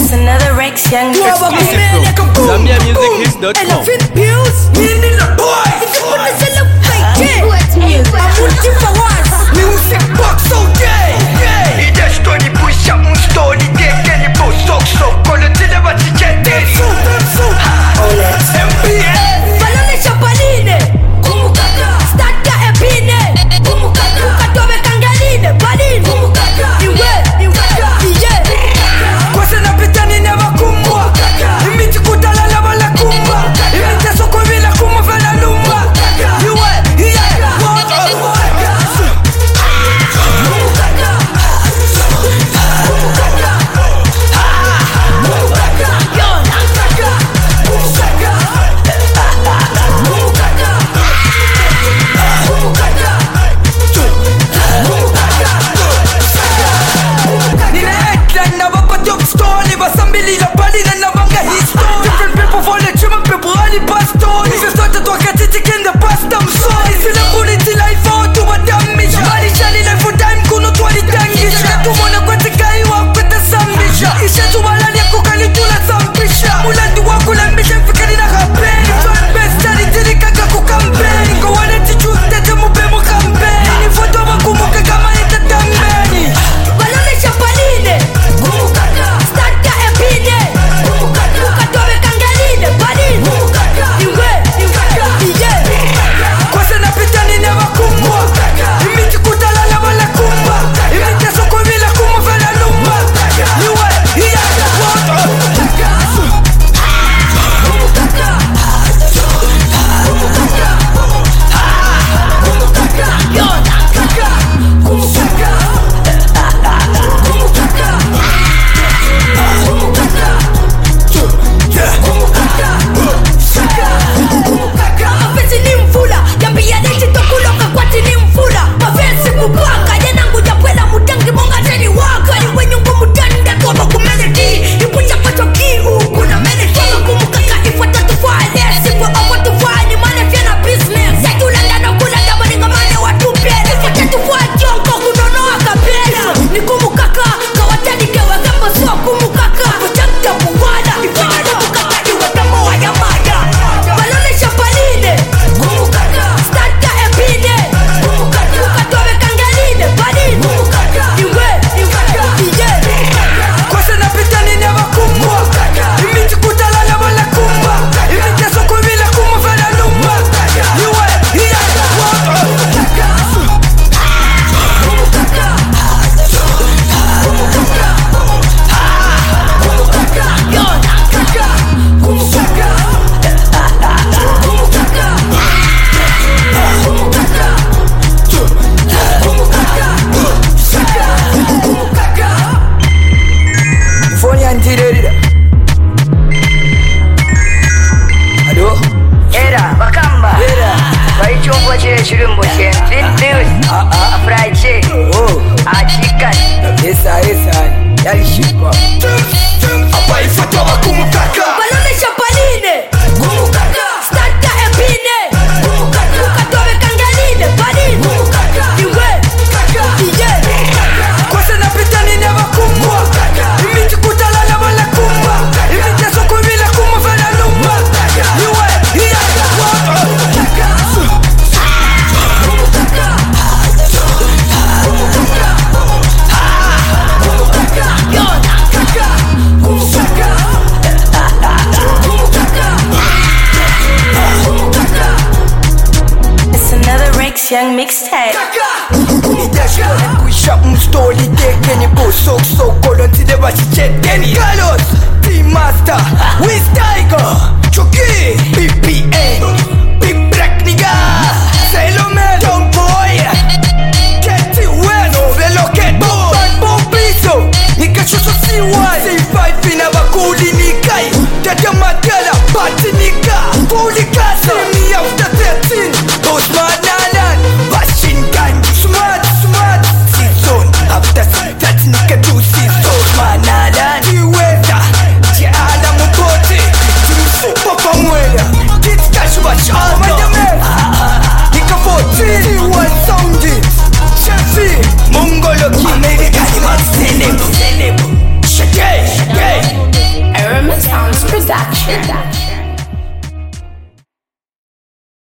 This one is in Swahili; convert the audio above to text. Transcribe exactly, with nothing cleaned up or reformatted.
It's another Rex Young Zambia Music Hits dot com. Music box so gay. Ide story push up un story gay. Kenny boss so so. Kono tile bati jeteri. M P S. Balone champaline. Kumukaka. Staka epine. Kumukaka. Ukatobe kangaline. Baline. Kumukaka. Iwe. Iwe. Iye. Kwase na pitani neva kumwa. Imiti kutalala wala kumwa. Imiti soko vila kumwa vela lumwa. Iwe. Iye. Young mixtape. Push up un story gay. Kenny boss so so. Kono tile bati jeteri. Carlos T-Master Wiz Tiger Chucky B P N Big Black nigga Sailor John Boy Ketty Bueno Velo Keto Bad Bobizo Nika Chuso C Y C five Pina Bakuli Nikai Tata Matala Pati Nika Fully Casa Me after thirteen Those man Alan Machine gun Smart Smart Season After that Nika do season Man Alan Tiweta Tiala Mupote Timuso Papa Mwela Kids Cash Watch All Nika fourteen T one Sound It Chefi Mongolo Ki America Celeb Celeb Shagay Shagay Kumukaga